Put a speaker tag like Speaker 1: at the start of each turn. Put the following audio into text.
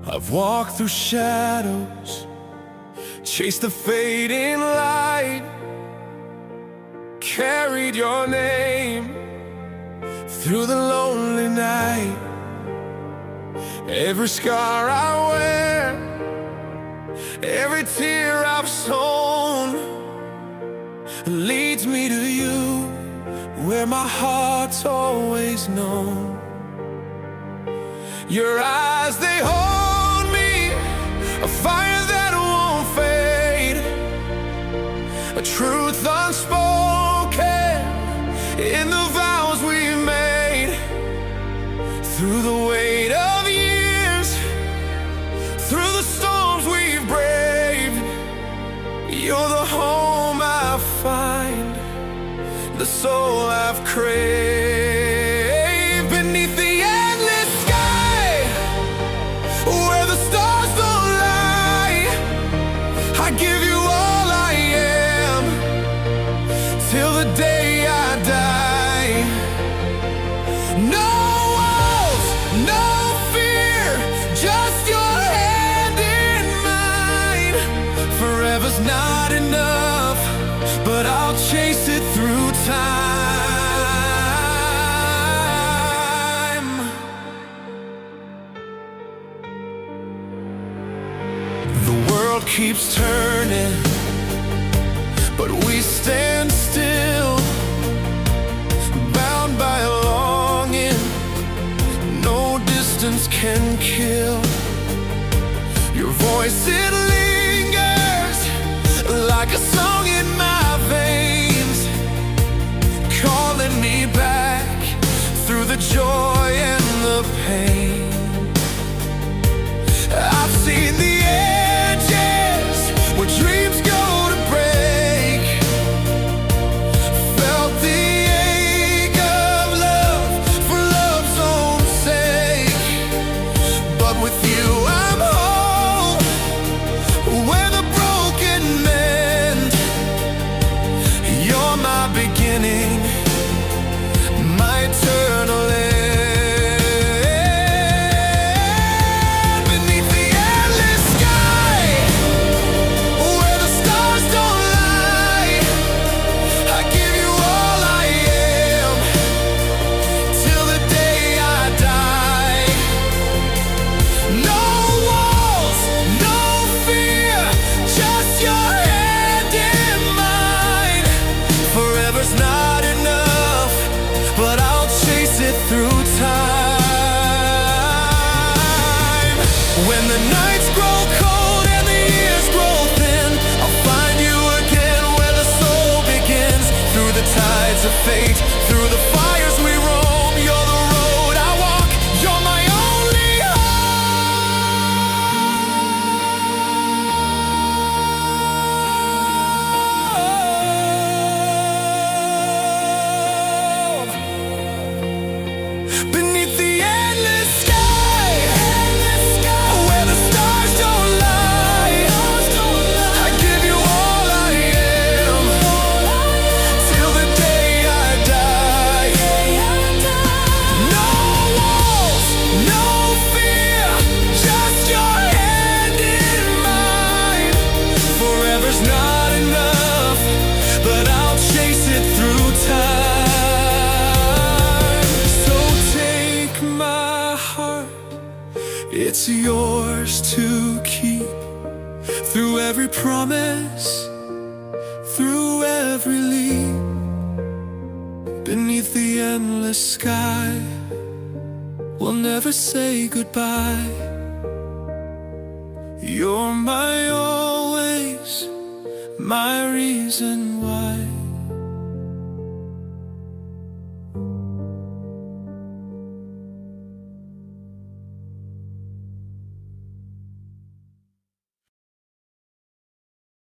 Speaker 1: I've walked through shadows, chased the fading light, carried your name through the lonely night. Every scar I wear, every tear I've sown leads me to you, where my heart's always known. Your eyes, they hold me, a fire that won't fade, a truth unspoken in the vows we made. Through the weight of years, through the storms we've braved, you're the home I find, the soul I've craved. Beneath the endless sky, where the stars don't lie, I give you all I am, till the day I die. No walls, no fear, just your hand in mine. Forever's not enough, but I'll chase it through time. The world keeps turning, but we stand still, bound by a longing no distance can kill. Your voice, it lingers like a song in my veins, calling me back through the joy and the pain. I've seen the edges where dreams go to break, felt the ache of love for love's own sake. But with you I'm whole, where the broken mend. You're my beginning, my eternal end. Beneath the endless sky, where the stars don't lie, I give you all I am, till the day I die. No walls, no fear, just your hand in mine. Forever's not enough, but I'll chase it through time. When the nights grow cold and the years grow thin, I'll find you again where the soul begins. Through the tides of fate, through the fires we roam, you're the road I walk, you're my only hope. Beneath the endless sky, where the stars don't lie, I give you all I am, till the day I die. No walls, no fear, just your hand in mine. Forever's not enough, but I'll chase it through time. So take my heart, it's yours to keep, through every promise, through every leap. Beneath the endless sky, we'll never say goodbye. You're my always, my reason why.